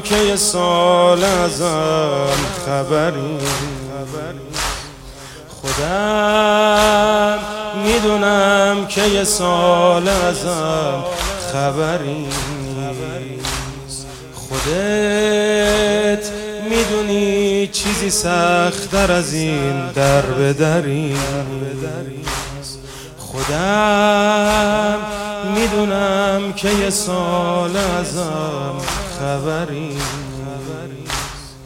که یه سال ازم خبری، خودم میدونم که یه سال ازم خبری نیست. خودت میدونی چیزی سخت‌تر از این در به دری. خودم میدونم که یه سال ازم خبری نیست.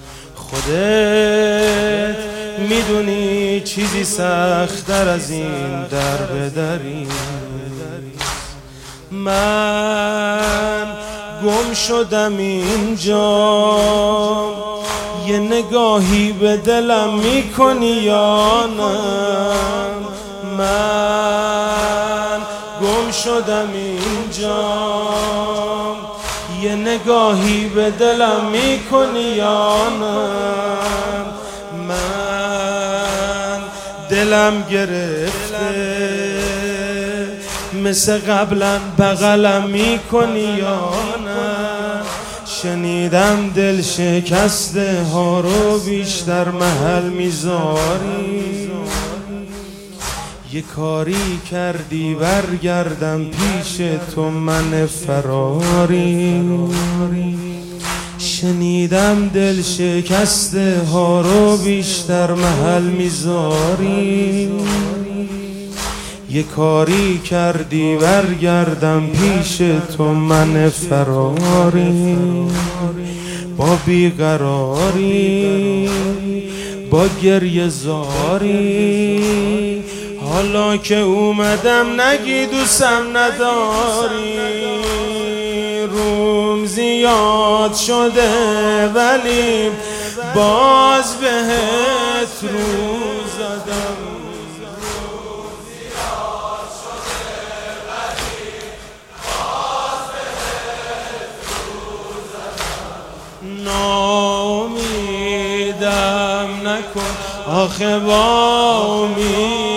خودت میدونی چیزی سخت‌تر از این در به دری. من گم شدم اینجا، یه نگاهی به دلم میکنی یا نه؟ من گم شدم اینجا، یه نگاهی به دلم میکنی یا نه؟ من دلم گرفته مثل قبلا بغلم میکنی یا نه؟ شنیدم دل شکسته ها رو بیشتر محل میذاری. یه کاری کردی برگردم پیش تو، من فراری. شنیدم دل شکسته ها رو بیشتر محل میذاری. یه کاری کردی برگردم پیش تو، من فراری. با بیقراری با گریه زاری، حالا که اومدم نگی دوستم نداری. روم زیاد شده ولی باز بهت رو زدم. ناامیدم نکن آخه با امید